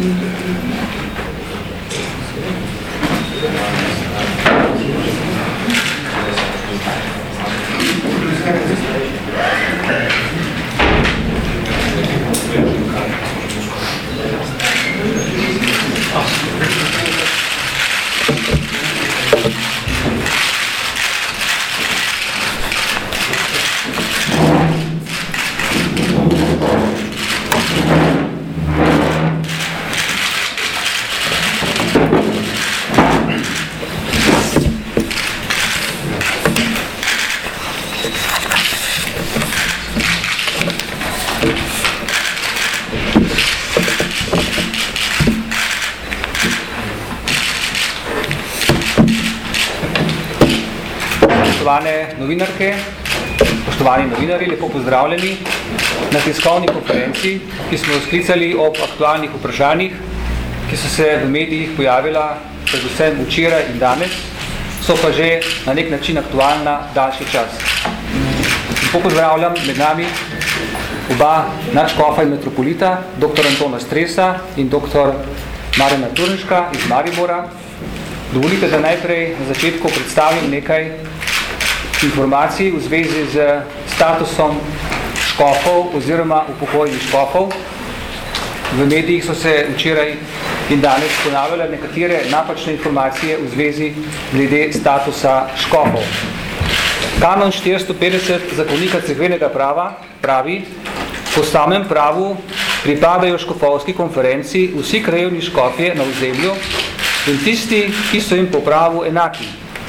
Spoštovane novinarke, spoštovani novinarji, lepo pozdravljeni na tiskovni konferenci, ki smo jo sklicali ob aktualnih vprašanjih, ki so se v medijih pojavila predvsem včeraj in danes, so pa že na nek način aktualna daljši čas. Lepo pozdravljam med nami oba nadškofa in metropolita, dr. Antona Stresa in dr. Marjana Turnška iz Maribora. Dovolite, da najprej na začetku predstavim nekaj informacij v zvezi z statusom škofov oziroma upokojenih škofov. V medijih so se včeraj in danes ponavljale nekatere napačne informacije v zvezi glede statusa škofov. Kanon 450 zakonika cerkvenega prava pravi, po samem pravu pripadajo škofovski konferenci vsi krajevni škofje na ozemlju in tisti, ki so jim po pravu enaki.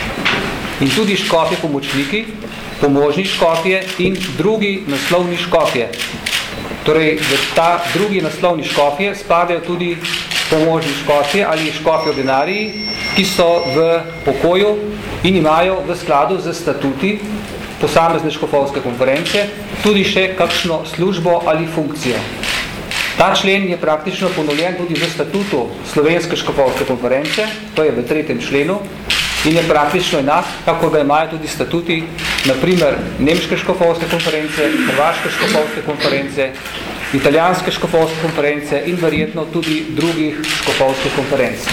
In tudi škofje pomočniki, pomožni škofje in drugi naslovni škofje. Torej, v ta drugi naslovni škofje spadajo tudi pomožni škofje ali škofje ordinariji, ki so v pokoju in imajo v skladu z statuti posamezne škofovske konference tudi še kakšno službo ali funkcijo. Ta člen je praktično ponovljen tudi v statutu Slovenske škofovske konference, to je v 3. členu, in je praktično enak, kako ga imajo tudi statuti, naprimer Nemške škofovske konference, Hrvaške škofovske konference, Italijanske škofovske konference in verjetno tudi drugih škofovskih konferenc.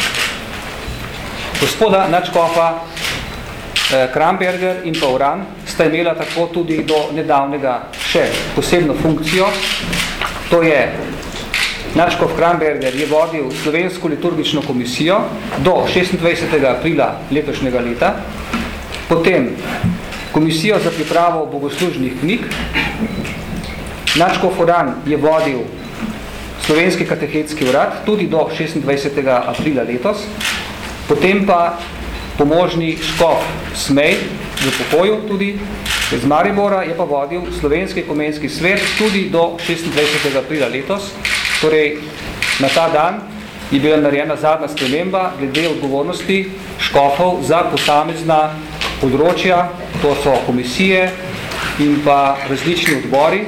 Gospoda nadškofa Kramberger in pa Uran sta imela tako tudi do nedavnega še posebno funkcijo, to je nadškof Kramberger je vodil Slovensko liturgično komisijo do 26. aprila letošnjega leta, potem komisijo za pripravo bogoslužnih knjig, nadškof Uran je vodil Slovenski katehetski urad tudi do 26. aprila letos, potem pa pomožni škof Smej v pokoju tudi iz Maribora je pa vodil Slovenski ekumenski svet tudi do 26. aprila letos. Torej, na ta dan je bila narejena zadnja sprememba glede odgovornosti škofov za posamezna področja, to so komisije in pa različni odbori.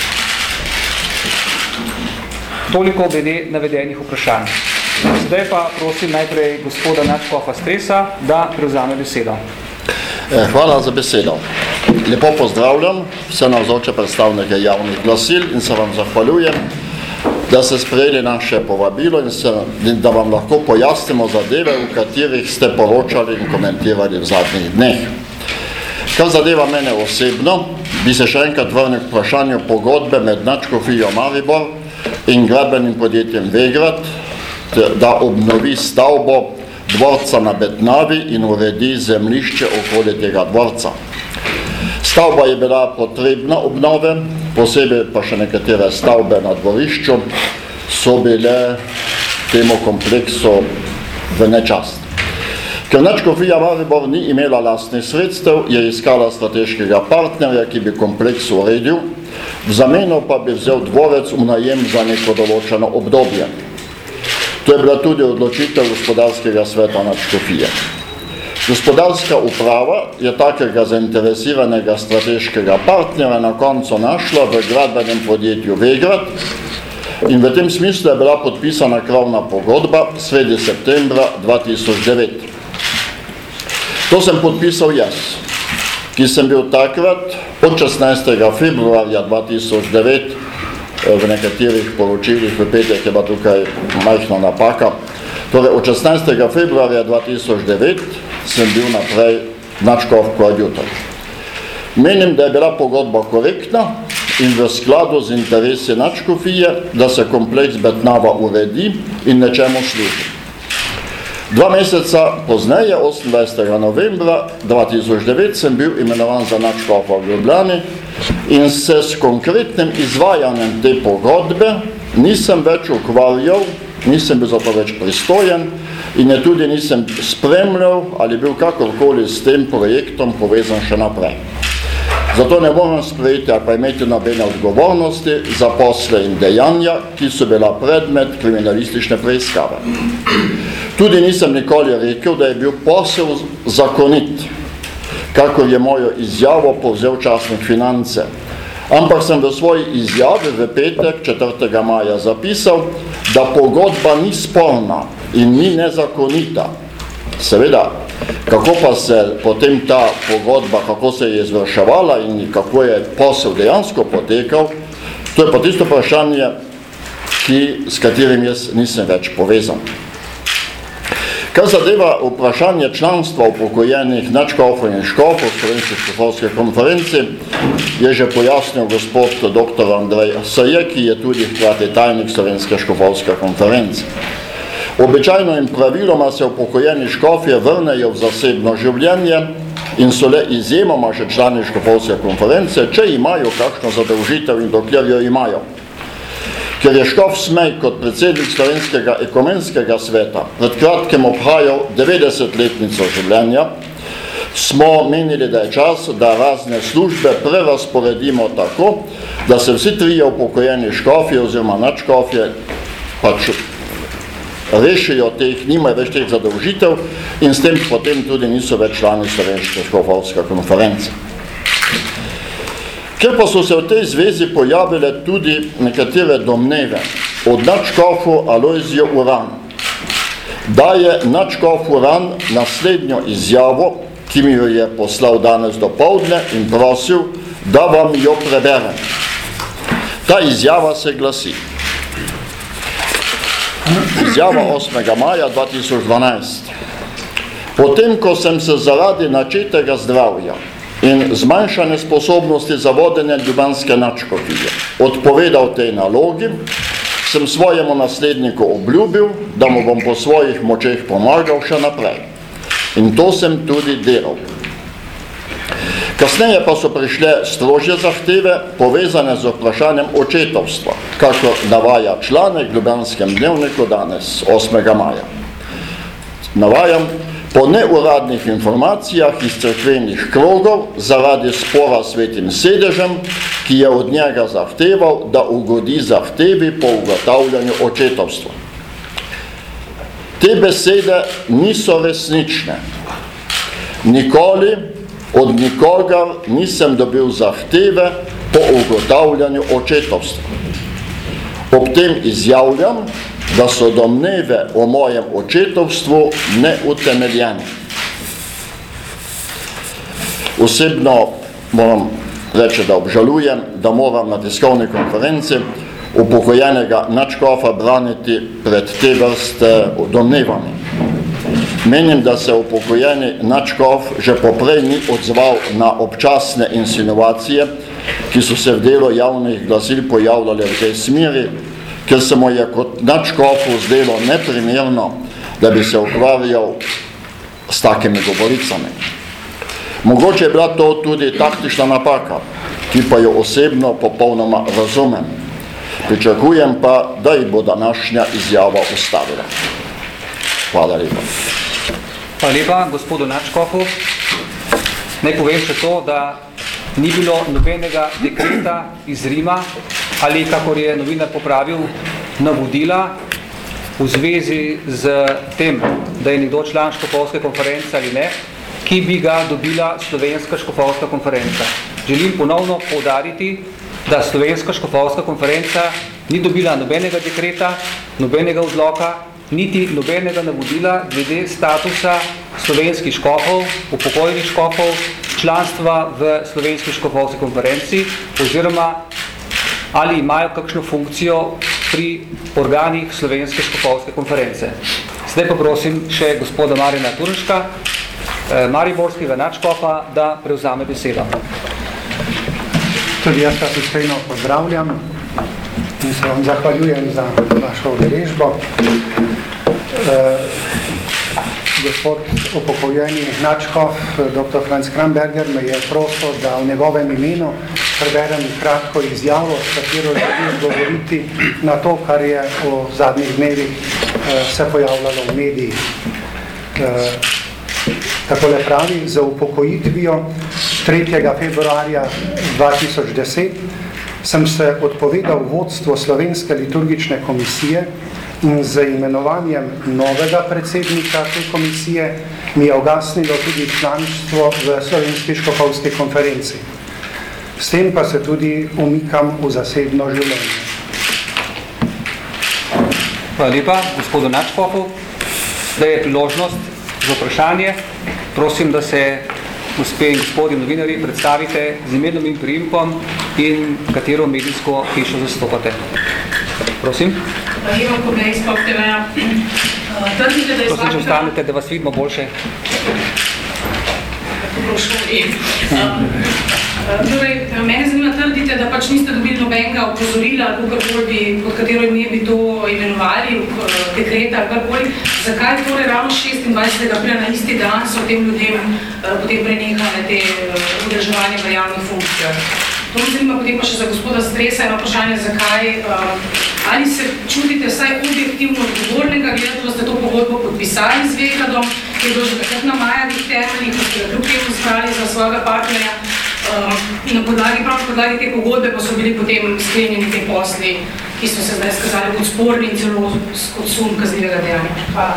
Toliko glede navedenih vprašanj. Zdaj pa prosim najprej gospoda nadškofa Stresa, da prevzame besedo. Hvala za besedo. Lepo pozdravljam vse navzoče predstavnike javnih glasil in se vam zahvaljujem, da ste sprejeli naše povabilo in da vam lahko pojasnimo zadeve, v katerih ste poročali in komentirali v zadnjih dneh. Kar zadeva mene osebno, bi se še enkrat vrnil k vprašanju pogodbe med nadškofijo Maribor in gradbenim podjetjem Vegrad, da obnovi stavbo dvorca na Betnavi in uredi zemljišče okoli tega dvorca. Stavba je bila potrebna obnove, posebej pa še nekatere stavbe na dvorišču so bile temu kompleksu v nečast. Ker nadškofija Maribor ni imela lastnih sredstev, je iskala strateškega partnerja, ki bi kompleks uredil, v zameno pa bi vzel dvorec v najem za neko določeno obdobje. To je bila tudi odločitev gospodarskega sveta nadškofije. Gospodarska uprava je takega zainteresiranega strateškega partnera na koncu našla v gradbenem podjetju Vegrad in v tem smislu je bila podpisana krovna pogodba sredi septembra 2009. To sem podpisal jaz, ki sem bil takrat od 16. februarja 2009 v nekaterih poročilih, v petek je bila tukaj majhna napaka. Torej, od 16. februarja 2009 sem bil naprej nadškof koadjutor. Menim, da je bila pogodba korektna in v skladu z interesi nadškofije, da se kompleks Betnava uredi in nečemu služi. 2 meseca pozneje, 28. novembra 2009, sem bil imenovan za nadškofa v Ljubljani in se s konkretnim izvajanjem te pogodbe nisem več ukvarjal, nisem bil za to več pristojen in je tudi nisem spremljal ali bil kakorkoli s tem projektom povezan še naprej. Zato ne moram sprejeti ali pa imeti nobene odgovornosti za posle in dejanja, ki so bila predmet kriminalistične preiskave. Tudi nisem nikoli rekel, da je bil posel zakonit, kakor je mojo izjavo povzel časnik Finance. Ampak sem v svoji izjavi v petek 4. maja zapisal, da pogodba ni sporna in ni nezakonita. Seveda, kako pa se potem ta pogodba, kako se je izvrševala in kako je posel dejansko potekal, to je pa tisto vprašanje, s katerim jaz nisem več povezan. Kar zadeva vprašanje članstva upokojenih nadškofov in škofov Slovenske škofovske konference, je že pojasnil gospod dr. Andrej Saje, ki je tudi hkrati tajnik Slovenske škofovske konference. Običajno in praviloma se upokojeni škofje vrnejo v zasebno življenje in so le izjemoma že člani škofovske konference, če imajo kakšno zadolžitev in dokler jo imajo. Ker je škof Smej kot predsednik Slovenskega ekumenskega sveta pred kratkim obhajal 90-letnico življenja, smo menili, da je čas, da razne službe prerasporedimo tako, da se vsi trije upokojeni škofje oziroma nadškofje pač rešijo teh, nimajo več teh zadolžitev in s tem potem tudi niso več člani Slovenske škofovske konference. Ker pa so se v tej zvezi pojavile tudi nekatere domneve od nadškofu Alojzija Uran, daje nadškof Uran naslednjo izjavo, ki mi jo je poslal danes dopoldne in prosil, da vam jo preberem. Ta izjava se glasi. Izjava 8. maja 2012. Potem, ko sem se zaradi načetega zdravja in zmanjšane sposobnosti za vodenje ljubljanske nadškofije odpovedal tej nalogi, sem svojemu nasledniku obljubil, da mu bom po svojih močeh pomagal še naprej. In to sem tudi delal. Kasneje pa so prišle strožje zahteve, povezane z vprašanjem očetovstva, kako navaja članek v Ljubljanskem dnevniku danes, 8. maja. Navajam, po neuradnih informacijah iz cerkvenih krogov zaradi spora s Svetim sedežem, ki je od njega zahteval, da ugodi zahtevi po ugotavljanju očetovstva. Te besede niso resnične. Nikoli od nikogar nisem dobil zahteve po ugotavljanju očetovstva. Ob tem izjavljam, da so domneve o mojem očetovstvu neutemeljene. Osebno moram reči, da obžalujem, da moram na tiskovni konferenci upokojenega nadškofa braniti pred te vrste domnevami. Menim, da se upokojeni nadškof že poprej ni odzval na občasne insinuacije, ki so se v delu javnih glasil pojavljale v tej smeri, ker se mu je kot nadškofu zdelo neprimerno, da bi se ukvarjal s takimi govoricami. Mogoče je bila to tudi taktična napaka, ki pa jo osebno popolnoma razumem. Pričakujem pa, da ji bo današnja izjava ustavila. Hvala lepa. Hvala lepa, gospodu nadškofu. Naj povem še to, da ni bilo nobenega dekreta iz Rima ali, kakor je novinar popravil, navodila v zvezi z tem, da je nekdo član škofovske konference ali ne, ki bi ga dobila Slovenska škofovska konferenca. Želim ponovno poudariti, da Slovenska škofovska konferenca ni dobila nobenega dekreta, nobenega odloka, niti nobenega navodila glede statusa slovenskih škofov, upokojenih škofov, članstva v Slovenski škofovski konferenci oziroma ali imajo kakšno funkcijo pri organih Slovenske škofovske konference. Zdaj pa prosim še gospoda Marjana Turnška, mariborskega nadškofa, da prevzame besedo. Tudi jaz vas iskreno pozdravljam in se vam zahvaljujem za vašo udeležbo. Gospod upokojeni nadškof, dr. Franc Kramberger, me je prosil, da v njegovem imenu preberem kratko izjavo, s katero želim govoriti na to, kar je v zadnjih dnevih se pojavljalo v medijih. Takole pravi: za upokojitvijo 3. februarja 2010 sem se odpovedal vodstvo Slovenske liturgične komisije in z imenovanjem novega predsednika te komisije mi je ugasnilo tudi članstvo v Slovenski škofovski konferenci. S tem pa se tudi umikam v zasebno življenje. Hvala lepa, gospodu nadškofu. Zdaj je priložnost za vprašanje. Prosim, da se gospe in gospodi novinarji predstavite z imenom in priimkom in katero medijsko hišo zastopate. Prosim. Eva Kobej, Skok TV-ja. Trdite, da je prosim, če ostanete, da vas vidimo boljše. Torej, mene zanima, trdite, da pač niste dobili nobenega opozorila, pod katero ime bi to imenovali, dekreta ali karkoli. Zakaj torej ravno 26. aprila na isti dan so tem ljudem potem prenehale te udeleževanje v javnih funkcijah? To me zanima potem pa še za gospoda Stresa eno vprašanje, zakaj, ali se čutite vsaj objektivno odgovornega, glede, da ste to pogodbo podpisali z Vegradom, ki je bilo že takrat na majavih temeljih, ki ste ga kljub temu izbrali za svojega partnerja, in na podlagi te pogodbe pa so bili potem sklenjeni te posli, ki so se zdaj skazali kot sporni in celo kot sum kaznivega dejanja. Hvala.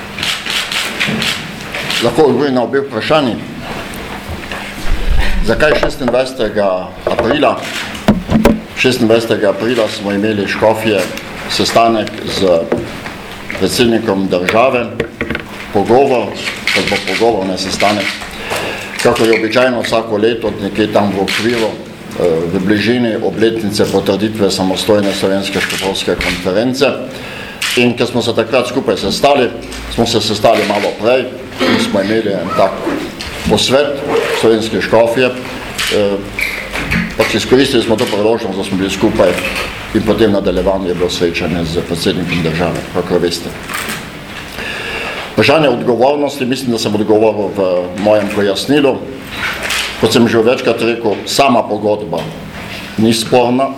Lahko odgovorim na obe vprašanji. Zakaj 26. aprila? 26. aprila smo imeli škofje sestanek z predsednikom države, pogovor, ne sestanek, kako je običajno vsako leto, nekje tam v okviru, v bližini obletnice potrditve samostojne Slovenske škofovske konference. In ker smo se takrat skupaj sestali, smo se sestali malo prej in smo imeli en tak posvet slovenske škofje. Pač izkoristili smo to priložnost, da smo bili skupaj in potem nadaljevanje je bilo srečanje z predsednikom države, kako veste. Vprašanje odgovornosti, mislim, da sem odgovoril v mojem pojasnilu. Kot sem že večkrat rekel, sama pogodba ni sporna.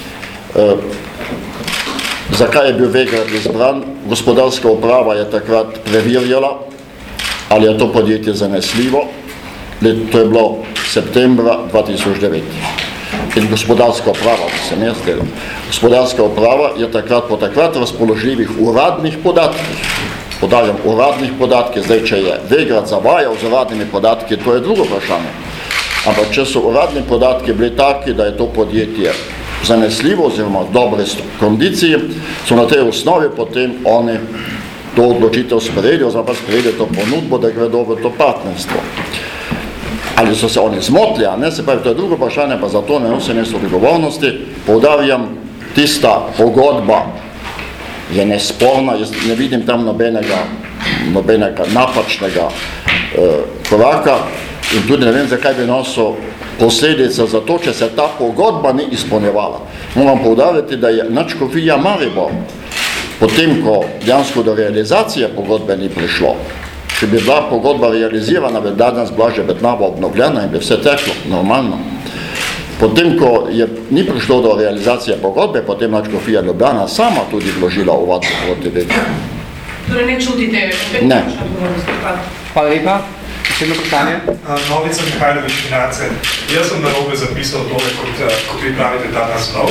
Zakaj je bil Vegrad izbran? Gospodarska uprava je takrat preverjala, ali je to podjetje zanesljivo. To je bilo septembra 2009. In gospodarska uprava, gospodarska uprava je takrat po takrat razpoložljivih uradnih podatkih, podarjam uradnih podatkih, zdaj če je Vegrad zavajal z uradnimi podatki, to je drugo vprašanje. Ampak če so uradni podatki bili taki, da je to podjetje zanesljivo oziroma v dobre kondiciji, so na tej osnovi potem oni to odločitev sprejeli, oziroma sprejeli to ponudbo, da gredo v to partnerstvo. Ali so se oni zmotili, a ne, se pravi, to je drugo vprašanje, pa zato ne nosim odgovornosti. Poudarjam, tista pogodba je nesporna, jaz ne vidim tam nobenega napačnega koraka in tudi ne vem, zakaj bi nosil posledica za to, če se ta pogodba ni izpolnjevala. Moram poudariti, da je nadškofija Maribor, potem, ko dejansko do realizacije pogodbe ni prišlo, če bi bila pogodba realizirana, bi danes bila že Betnava obnovljena in bi vse teklo normalno. Potem, ko ni prišlo do realizacije pogodbe, potem nadškofija Ljubljana sama tudi vložila ovadbo proti Vegradu. Torej ne čutite? Ne. Hvala lepa. Naslednje vprašanje. Novica Mihajlović Finance. Jaz sem narobe zapisal tole, kot vi pravite, ta naslov.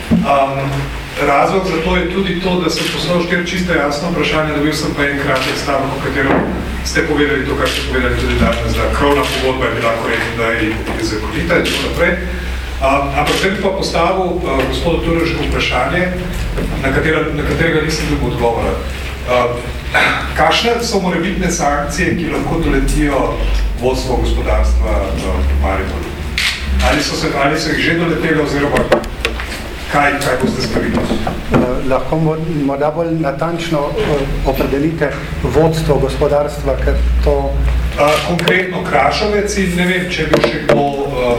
Razlog za to je tudi to, da sem poslal 4 čisto jasno vprašanje, dobil sem pa en kratek stavek, v katerem ste povedali to, kar ste povedali tudi danes, da krovna pogodba je bila korektna, da je zakonita in tako naprej. Ampak zdaj bi pa postavil gospodu Turnšku vprašanje, na katerega nisem dobil odgovora. Kakšne so morebitne sankcije, ki lahko doletijo vodstvo gospodarstva v Mariboru? Ali so jih že doletele, oziroma kaj boste storili? Lahko morda bolj natančno opredelite vodstvo gospodarstva, ker to... Konkretno Krašovec in ne vem, če bi še kdo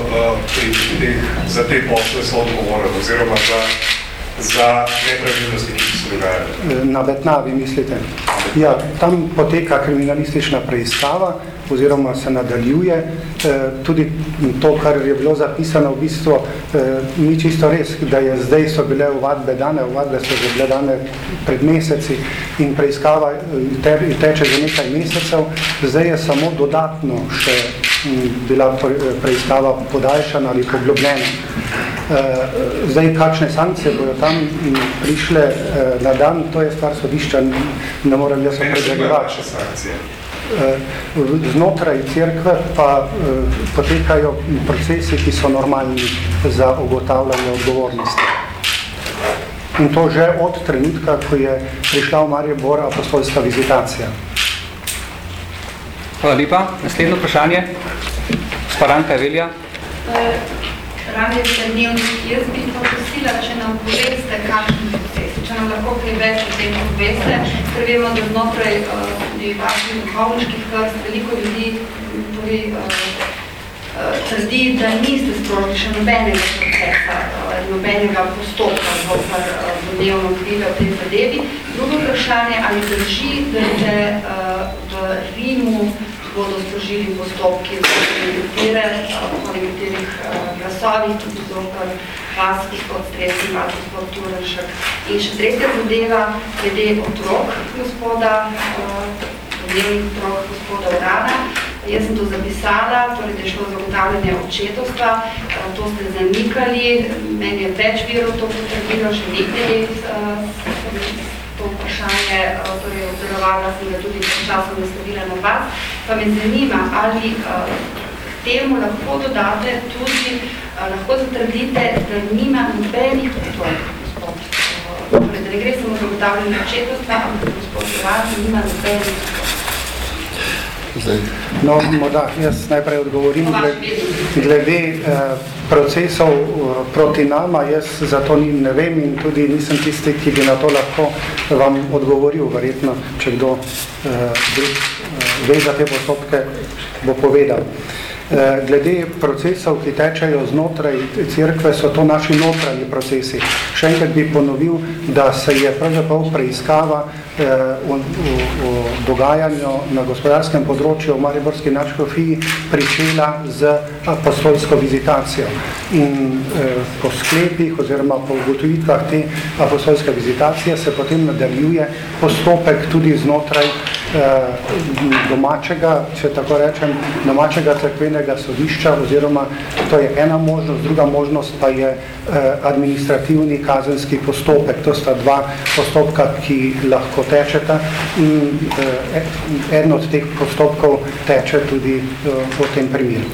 za te posle so odgovorili, oziroma za nepravilnosti, ki se dogajajo. Na Betnavi, mislite? Ja, tam poteka kriminalistična preiskava, oziroma se nadaljuje. Tudi to, kar je bilo zapisano, v bistvu ni čisto res, da je zdaj so bile ovadbe dane, ovadbe so bile dane pred meseci in preiskava teče za nekaj mesecev. Zdaj je samo dodatno še bila preiskava podaljšana ali poglobljena. Zdaj, kakšne sankcije bojo tam prišle na dan, to je stvar sodišča, ne moram jaz opredeljevati. Znotraj cerkve pa potekajo procesi, ki so normalni za ugotavljanje odgovornosti. In to že od trenutka, ko je prišla v Maribor apostolska vizitacija. Hvala lepa. Naslednje vprašanje. Sparanka Evelija. Radi ste dnevnik, jaz bi poprosila, če nam poveste, kakšen proces, če nam lahko kaj več o tem poveste, ker vemo, da znotraj vaših duhovniških vrst veliko ljudi trdi, da niste sprožili še nobenega procesa, nobenega postopka v dnevno krive v tej zadevi. Drugo vprašanje, ali drži, da ste v Rimu bodo sprožili postopki po nekaterih glasovih, tudi zopr vas, gospod Stresni, vas, gospod Turenšek. In še tretja zadeva, glede otrok gospoda, dnevnih otrok gospoda Urana. Jaz sem to zapisala, torej da je šlo za ugotavljanje očetovstva, to ste zanikali, meni je več virov to potrebilo, še nekaj to vprašanje, torej obdelovala sem ga tudi časom nastavila na vas, pa me zanima, ali temu lahko dodate tudi, lahko zatrdite, da nima nobenih otrok, gospod. Torej, da ne gre samo za ugotavljanje očetovstva, ampak gospod Urad nima nobenih otrok. No, morda jaz najprej odgovorim glede procesov proti nama, jaz za to ne vem in tudi nisem tisti, ki bi na to lahko vam odgovoril, verjetno, če kdo ve za te postopke, bo povedal. Glede procesov, ki tečejo znotraj cerkve, so to naši notranji procesi. Še enkrat bi ponovil, da se je pravzaprav preiskava o dogajanju na gospodarskem področju v Mariborski nadškofiji pričela z apostolsko vizitacijo. In po sklepih oziroma po ugotovitvah te apostolske vizitacije se potem nadaljuje postopek tudi znotraj domačega, če tako rečem, domačega cerkvenega sodišča, oziroma to je ena možnost, druga možnost pa je administrativni kazenski postopek. To sta dva postopka, ki lahko tečeta in eden od teh postopkov teče tudi v tem primeru.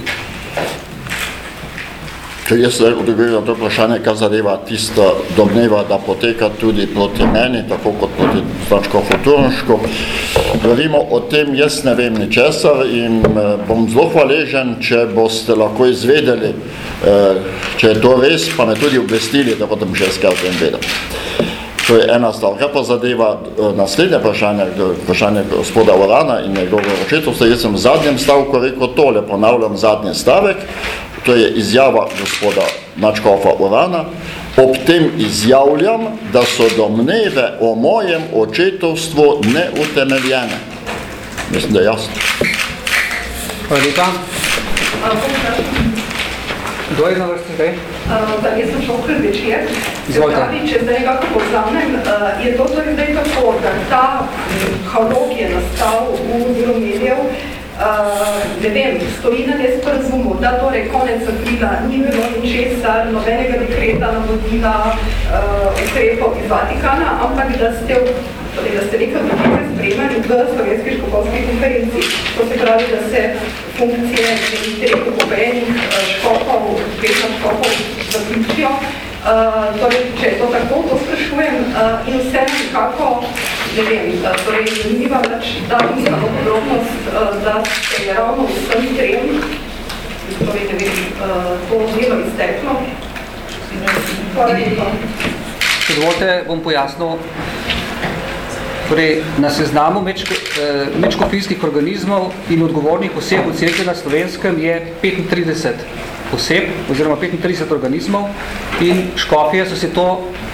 Če jaz odgovorim na to vprašanje, kar zadeva tista domneva, da poteka tudi proti meni, tako kot proti Nadškofu Turnšku. Govorimo o tem, jaz ne vem ničesar in bom zelo hvaležen, če boste lahko izvedeli, če je to res, pa me tudi obvestili, da potem še skaj o tem vedem. To je ena stvar. Kaj pa zadeva naslednje vprašanje gospoda Urana in njegovega očetovstva, jaz sem v zadnjem stavku rekel tole, ponavljam zadnji stavek, to je izjava gospoda Nadškofa Urana, ob tem izjavljam, da so domneve o mojem očetovstvu neutemeljene. Mislim, da je jasno. Hvala lepa. Kdo je na vrsti zdaj? Jaz sem Šokr Večer. Izvolite. Če zdaj nekako povzamem, je to torej zdaj tako, da ta halog je nastal v delu medijev, ne vem, stoji na nesporazumu, da torej konec aprila ni bilo ničesar, nobenega dekreta, navodila, ukrepov iz Vatikana, ampak da ste nekaj nekaj spremljali v Slovenski škofovski konferenci. To se pravi, da se funkcije treh upokojenih škofov, petna škofov zaključijo. Torej, če je to tako, to sprašujem in vse nekako, ne vem, torej zanimiva več, da nisem podrobnost, da se je ravno vsem trem, torej ne vem, to delo izteklo. Hvala lepa. Če dovolite, bom pojasnil. Torej, na seznamu medškofijskih organizmov in odgovornih oseb v Cerkvi na Slovenskem je 35 oseb, oziroma 35 organizmov in škofije so se to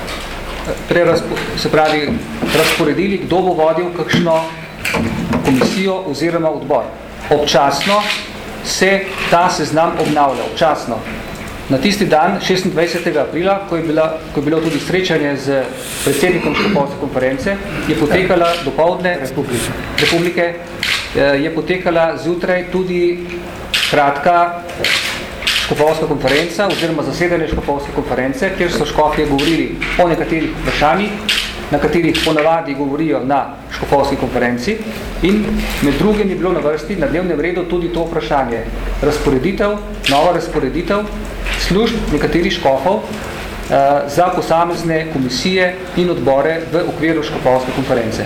razporedili, kdo bo vodil kakšno komisijo oziroma odbor. Občasno se ta seznam obnavlja, občasno. Na tisti dan, 26. aprila, ko je bilo tudi srečanje z predsednikom škofovske konference, je potekala dopoldne Republike, je potekala zjutraj tudi kratka škofovska konferenca oziroma zasedanje škofovske konference, kjer so škofje govorili o nekaterih vprašanjih, na katerih ponavadi govorijo na škofovski konferenci in med drugim je bilo na vrsti na dnevnem redu tudi to vprašanje. Nova razporeditev služb nekaterih škofov za posamezne komisije in odbore v okviru škofovske konference.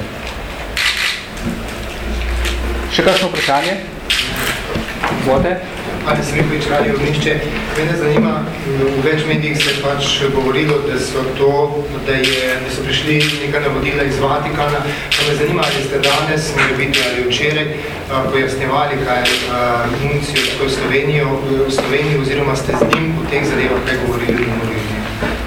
Še kakšno vprašanje? Izvolite. Ali se mi pričali odnišče. Mene zanima, v več medijih se pač govorilo, da so prišli neka navodila iz Vatikana. Pa me zanima, ali ste danes, ali včeraj, pojasnjevali, kaj nuncijo v Sloveniji, oziroma ste z njim v teh zadevah kaj govorili in govorili.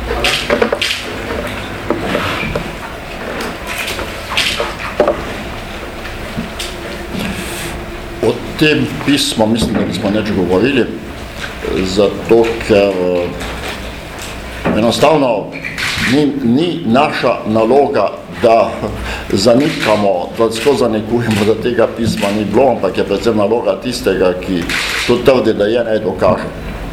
O tem pismu mislim, da nismo neč govorili, zato ker enostavno ni naša naloga, da zanikamo, da skozi zanikujemo, da tega pisma ni bilo, ampak je predvsem naloga tistega, ki to trdi, da je, ne dokaže.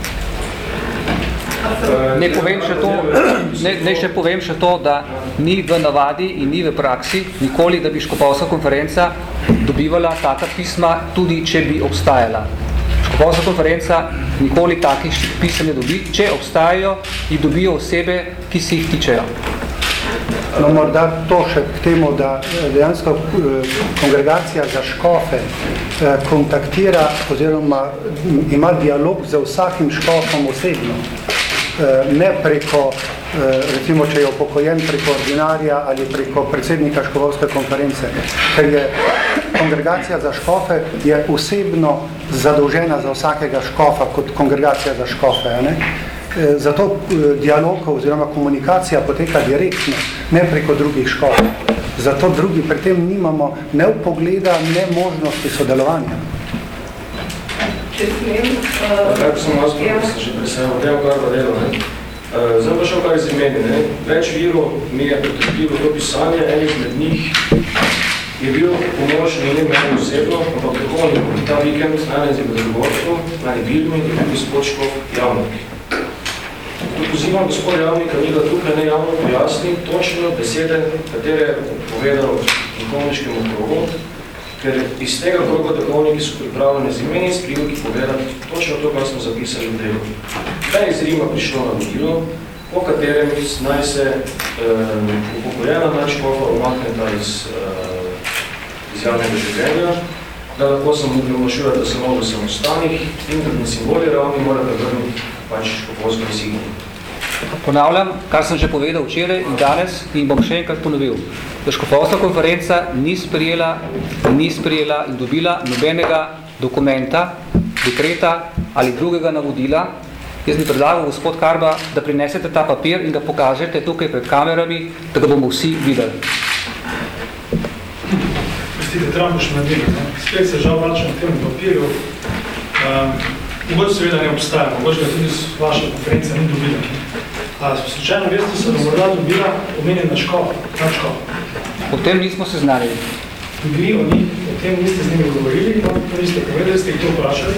Naj še povem še to, da ni v navadi in ni v praksi nikoli, da bi škofovska konferenca dobivala taka pisma, tudi če bi obstajala. Škofovska konferenca nikoli takih pisem ne dobi, če obstajajo, jih dobijo osebe, ki si jih tičejo. No, morda to še k temu, da dejansko kongregacija za škofe kontaktira oziroma ima dialog z vsakim škofom osebno. Ne preko, recimo, če je upokojen preko ordinarja ali preko predsednika škofovske konference, ker je kongregacija za škofe je osebno zadolžena za vsakega škofa kot kongregacija za škofe. Ne? Zato dialog oziroma komunikacija poteka direktno, ne preko drugih škofov. Zato drugi pri tem nimamo ne vpogleda, ne možnosti sodelovanja. Če smem, tako sem vas že presajal, tega kar pa delo. Zdaj pa šel kar iz imeni. Več virov mi je potrebilo to pisanje, en izmed njih je bil pomoč ne meni osebno, ampak tako ta vikend najne z zadovoljstvom, najne Vilmi in tudi gospod Škof Javnik. Tu pozivam gospod Javnika, ni da tukaj ne javno pojasni točno besede, katere je povedal duhovniškemu krogu, ker iz tega kroga duhovniki so pripravljeni z imeni in skrivki povedati točno to, kar smo zapisali v delu. Da je iz Rima prišlo na vodilo, po katerem naj se upokojena nadškofa umakneta iz javnega življenja, da lahko se mu primošuje, da se mogo samostanih in da na simboli ravni mora prevrniti pač škofovsko insignije. Ponavljam, kar sem že povedal včeraj in danes in bom še enkrat ponovil. Da škofovska konferenca ni sprejela in dobila nobenega dokumenta, dekreta ali drugega navodila. Jaz bi predlagal, gospod Karba, da prinesete ta papir in ga pokažete tukaj pred kamerami, da ga bomo vsi videli. Prostite, trebamo še narediti. Spet se žal vračam k temu papirju. Mogoče seveda ne obstaja, mogoče ga tudi vaša konferenca ni dobila. Slučajno veste, se da morda dobila omenjena nadškofa. O tem nismo seznanili. Tudi o tem niste z njimi govorili, to niste povedali, ste jih to vprašali.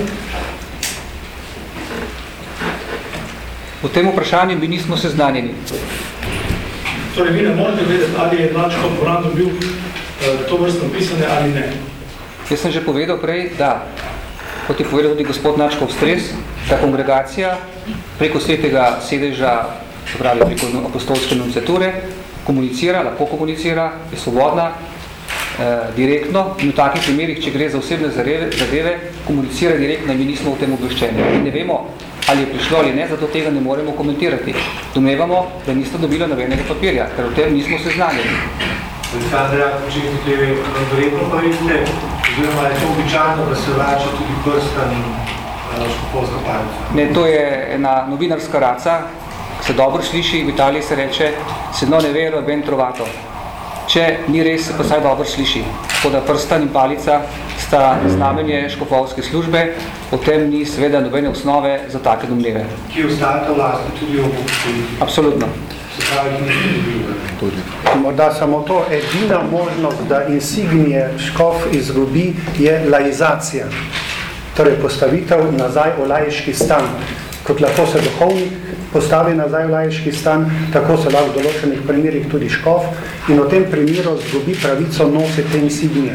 O tem vprašanju bi nismo seznanjeni. Torej, vi ne morate vedeti, ali je nadškof Boran dobil to vrstno pisanje ali ne. Jaz sem že povedal prej, da, kot je povedal tudi gospod Načkov Stres, da kongregacija preko svetega sedeža, se pravi preko apostolske nunciature, lahko komunicira, je svobodna, direktno in v takih primerih, če gre za osebne zadeve, komunicira direktno in mi nismo v tem obveščeni. In ne vemo, Ali je prišlo ali ne, zato tega ne moremo komentirati. Domnevamo, da niste dobili nobenega papirja, ker o tem nismo seznanjeni. Aleksandra, verjetno pa vidite, oziroma je to običajno, da se vrača tudi prstan in škofovska palica. Ne, to je ena novinarska raca, se dobro sliši, v Italiji se reče, se no ne vero, ben trovato. Če ni res, se pa saj dobro sliši. Tako da prstan in palica sta znamenje škofovske službe, potem ni seveda nobene osnove za take domneve. Ki ostajata vlasti tudi v občini? Absolutno. Se pravi, ki niste dobili. Morda samo to, edina možnost, da insignije škof izgubi, je laizacija. Torej postavitev nazaj v laiški stan. Kot lahko se duhovnik postavi nazaj v laiški stan, tako se lahko v določenih primerih tudi škof in v tem primeru izgubi pravico nositi te insignije.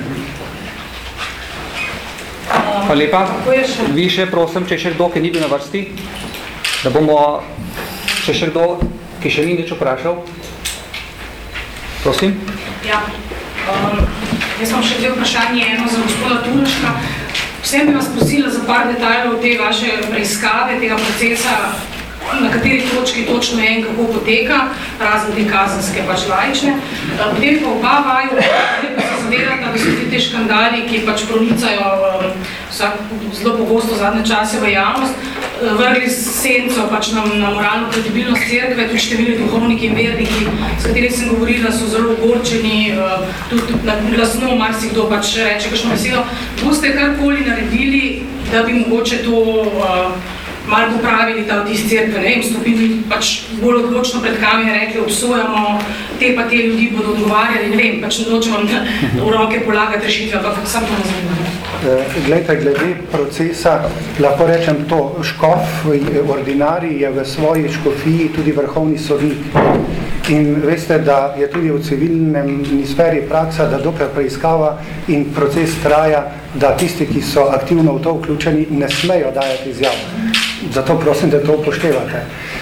Hvala lepa. Vi še prosim, če še kdo, ki ni bil na vrsti, da bomo, če še kdo, ki še ni nič vprašal. Prosim. Ja, jaz imam še dve vprašanje, eno za gospoda Turnška. Vsem bi vas prosila za par detajlov te vaše preiskave, tega procesa, na kateri točki točno je in kako poteka, razen te kazenske pač laične. Potem pa oba vaju, pa se zavedata, da so te škandali, ki pač pronicajo zelo pogosto zadnje čase v javnost, vrli senco pač na moralno kredibilnost cerkve, tudi številni duhovniki in verniki, s katerimi sem govorila, so zelo ogorčeni, tudi glasno marsikdo pač reče kakšno besedo. Boste karkoli naredili, da bi mogoče to malo popravili ta vtis cerkve, ne vem, stopili pač bolj odločno pred kamere, rekli, obsojamo, te pa te ljudi bodo odgovarjali, ne vem, pač nočem vam v roke polagati rešitve, ampak sam to ne zanimam. Glede procesa, lahko rečem to, škof, ordinarij je v svoji škofiji tudi vrhovni sodnik. In veste, da je tudi v civilnem sferi praksa, da dokler preiskava in proces traja, da tisti, ki so aktivno v to vključeni, ne smejo dajati izjav. Zato prosim, da to upoštevate.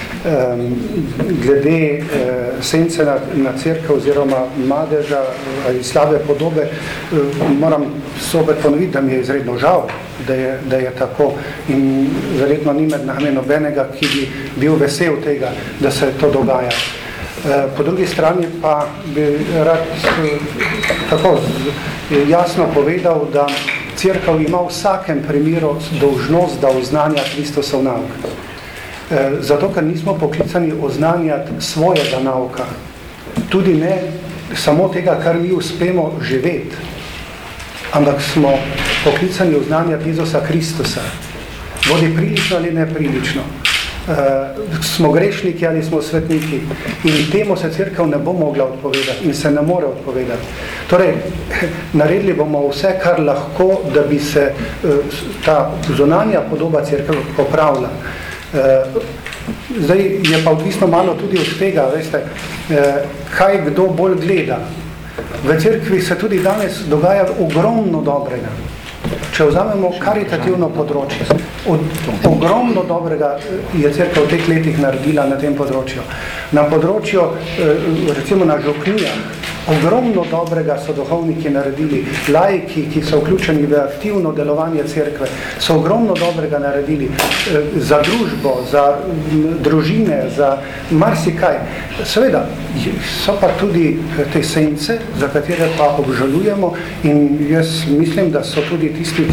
Glede sence na cerkev oziroma madeža ali slabe podobe, moram sopet ponoviti, da mi je izredno žal, da je tako in verjetno ni med nami nobenega, ki bi bil vesel tega, da se to dogaja. Po drugi strani pa bi rad tako jasno povedal, da cerkev ima v vsakem primeru dolžnost, da oznanja Kristusov nauk. Zato, ker nismo poklicani oznanjati svojega nauka. Tudi ne samo tega, kar mi uspemo živeti, ampak smo poklicani oznanjati Jezusa Kristusa. Bodi prilično ali neprilično. Smo grešniki ali smo svetniki in temu se cerkev ne bo mogla odpovedati in se ne more odpovedati. Torej, naredili bomo vse, kar lahko, da bi se ta zunanja podoba cerkev popravila. Zdaj je pa odvisno malo tudi od tega, veste, kaj kdo bolj gleda. V cerkvi se tudi danes dogaja ogromno dobrega. Če vzamemo karitativno področje, ogromno dobrega je cerkev v teh letih naredila na tem področju. Na področju, recimo na župnijah, ogromno dobrega so duhovniki naredili, laiki, ki so vključeni v aktivno delovanje cerkve, so ogromno dobrega naredili za družbo, za družine, za marsikaj. Seveda, so pa tudi te sence, za katere pa obžalujemo in jaz mislim, da so tudi tisti,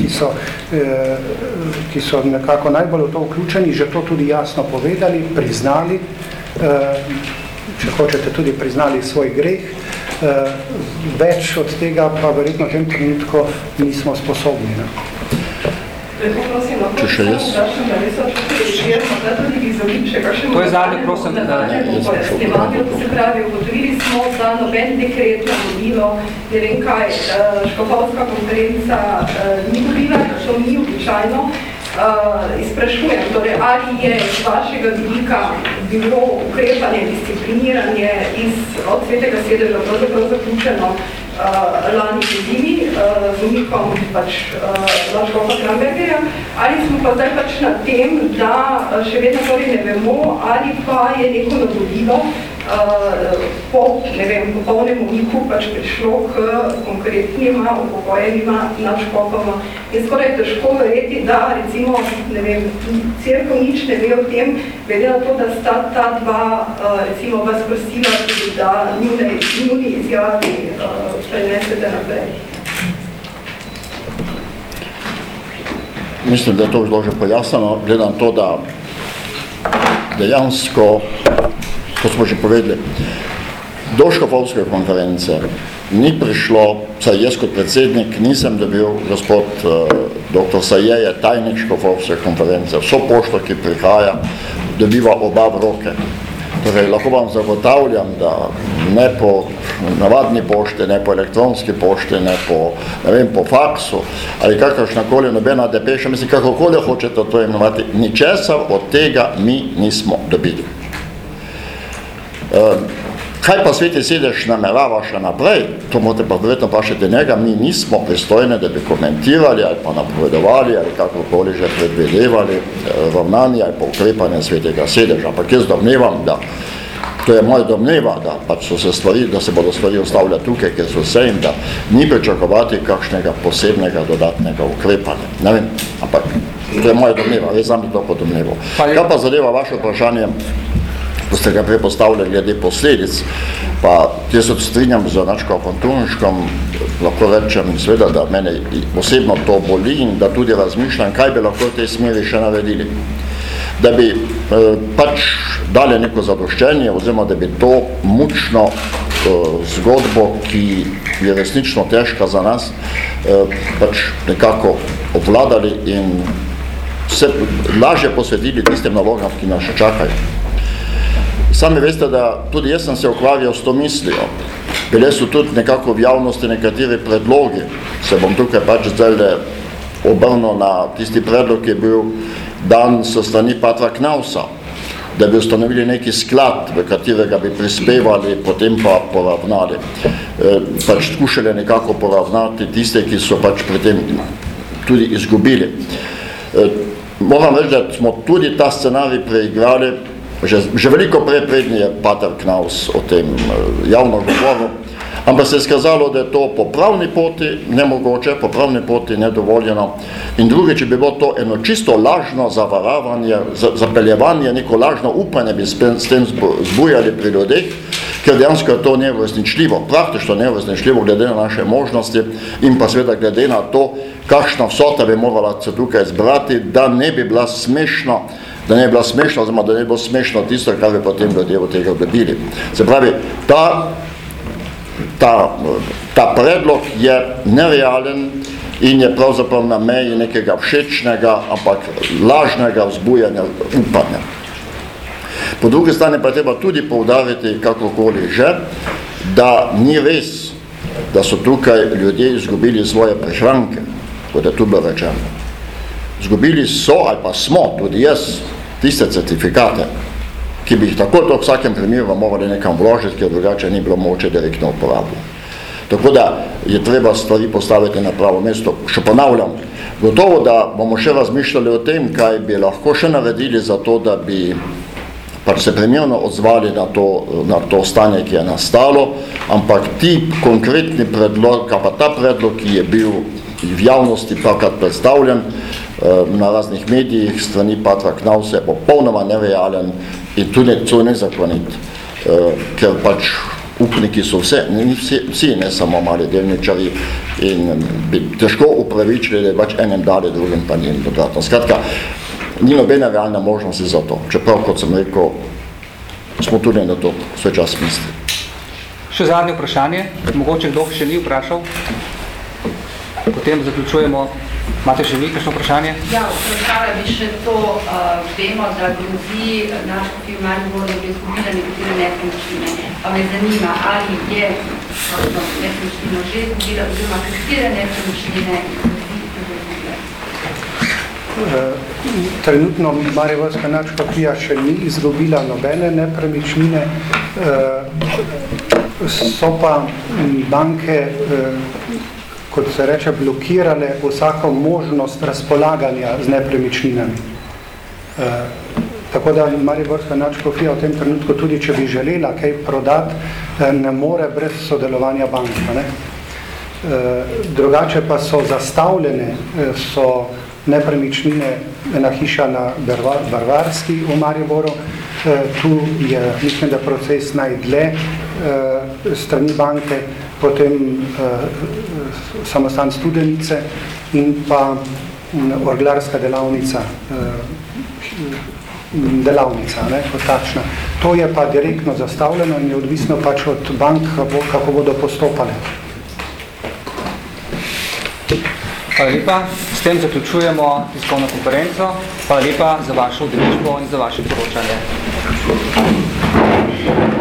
ki so nekako najbolj v to vključeni, že to tudi jasno povedali, priznali, če hočete tudi priznali svoj greh, več od tega pa verjetno v tem trenutku nismo sposobni. Če še jaz? To je zadnje, prosim. Se pravi, ugotovili smo, da noben dekret, navodilo, ne vem kaj, škofovska konferenca ni dobila, to ni običajno. Izprašujem, torej, ali je iz vašega vidika bilo ukrepanje, discipliniranje od svetega sedeža pravzaprav zaključeno lani zimi z umikom pač Škofa Krambergerja, ali smo pa zdaj pač na tem, da še vedno torej ne vemo, ali pa je neko navodilo po, ne vem, popolnem umiku pač prišlo k konkretnima upokojenima nadškofoma. In skoraj težko verjeti, da recimo, ne vem, cerkev nič ne ve o tem, glede na to, da sta ta dva, recimo, vas prosila tudi, da njuni izjavi prenesete naprej. Mislim, da je to bilo že pojasneno, gledam to, da dejansko, kot smo že povedali, do škofovske konference ni prišlo, saj jaz kot predsednik nisem dobil, gospod dr. Saje je tajnik škofovske konference, vso pošto, ki prihaja, dobiva oba v roke. Torej, lahko vam zagotavljam, da ne po navadni pošte, ne po elektronski pošte, ne po, ne vem, po faksu, ali kakršnakoli nobena depeša, mislim, kakokoli hočete to imenovati, ničesar od tega mi nismo dobili. Kaj pa Sveti Sedež namerava še naprej, to morate pa verjetno vprašati njega, mi nismo pristojni, da bi komentirali ali pa napovedovali ali kakokoli že predvidevali ravnanje ali pa ukrepanje Svetega Sedeža. Ampak jaz domnevam, da to je moja domneva, da pač so se stvari, da se bodo stvari ustavljati tukaj, ker so vse in da ni pričakovati kakšnega posebnega dodatnega ukrepanja. Ne vem, ampak to je moja domneva, jaz znam to po domnevo. Kaj pa zadeva vaše vprašanje, ko ste ga prepostavljali glede posledic, pa jaz se strinjam z Nadškofom Turnškom, lahko rečem seveda, da mene osebno to boli in da tudi razmišljam, kaj bi lahko v tej smeri še naredili. Da bi pač dali neko zadoščenje, oziroma da bi to mučno zgodbo, ki je resnično težka za nas, pač nekako obvladali in se lažje posvetili tistim nalogam, ki nas še čakajo. Sami veste, da tudi jaz sem se ukvarjal s to mislijo. Bile so tudi nekako v javnosti nekateri predlogi. Se bom tukaj pač zdaj obrnil na tisti predlog, ki je bil dan so strani Patra Knausa, da bi ustanovili neki sklad, v katerega bi prispevali, potem pa poravnali. Pač skušali nekako poravnati tiste, ki so pač pri tem tudi izgubili. Moram reči, da smo tudi ta scenarij preigrali, že veliko prednji je Pater Knaus o tem javno govoril, ampak se je skazalo, da je to po pravni poti nemogoče, po pravni poti nedovoljeno. In drugič, če bi bilo to eno čisto lažno zavaravanje, zapeljevanje, neko lažno upanje bi s tem zbujali pri ljudeh, ker dejansko je to neuresničljivo, praktično neuresničljivo glede na naše možnosti in pa seveda glede na to, kakšna vsota bi morala se tukaj zbrati, da ne bi bila smešno, oziroma da ne bi bilo smešno tisto, kar bi potem ljudje od tega dobili. Se pravi, ta predlog je nerealen in je pravzaprav na meji nekega všečnega, ampak lažnega vzbujanja upanja. Po drugi strani pa je treba tudi poudariti, kakokoli že, da ni res, da so tukaj ljudje izgubili svoje prihranke, kot je tu bilo rečeno. Izgubili so, ali pa smo, tudi jaz, tiste certifikate, ki bi jih tako v vsakem primeru morali nekam vložiti, ker drugače ni bilo moče direktno uporabiti. Tako da je treba stvari postaviti na pravo mesto. Še ponavljam, gotovo, da bomo še razmišljali o tem, kaj bi lahko še naredili za to, da bi pač se primerno odzvali na to stanje, ki je nastalo, ampak ti konkretni predlog, pa ta predlog, ki je bil v javnosti pakrat predstavljen na raznih medijih strani Patra Knausa, je popolnoma nerealen in tudi nezakonit, ker pač upniki so vsi, ne samo mali delničari in bi težko upravičili, da je pač enem dali, drugim pa njim dodatno. Skratka, ni nobene realne možnosti za to, čeprav, kot sem rekel, smo tudi na to svoj čas misli. Še zadnje vprašanje, mogoče kdo še ni vprašal? Potem zaključujemo. Imate še vi kakšno vprašanje? Ja, vprašala bi še to, vemo, da grozi naš film Maribor, da bi izgubila nekatere nepremičnine. Pa me zanima, ali je nepremičnino že izgubila, oziroma katere nepremičnine Trenutno Mariborska nadškofija še ni izgubila nobene nepremičnine, so pa banke, kot se reče, blokirale vsako možnost razpolaganja z nepremičninami. Tako da mariborska nadškofija v tem trenutku, tudi če bi želela kaj prodati, ne more brez sodelovanja banka. Ne? Drugače pa so zastavljene, so nepremičnine, ena hiša na Barvarski v Mariboru, tu je, mislim, da proces najdlje strani banke, potem samostan Studenice in pa orglarska delavnica, ne, kot takšna. To je pa direktno zastavljeno in je odvisno pač od bank, kako bodo postopale. Hvala lepa. S tem zaključujemo tiskovno konferenco. Hvala lepa za vašo udeležbo in za vaše poročanje.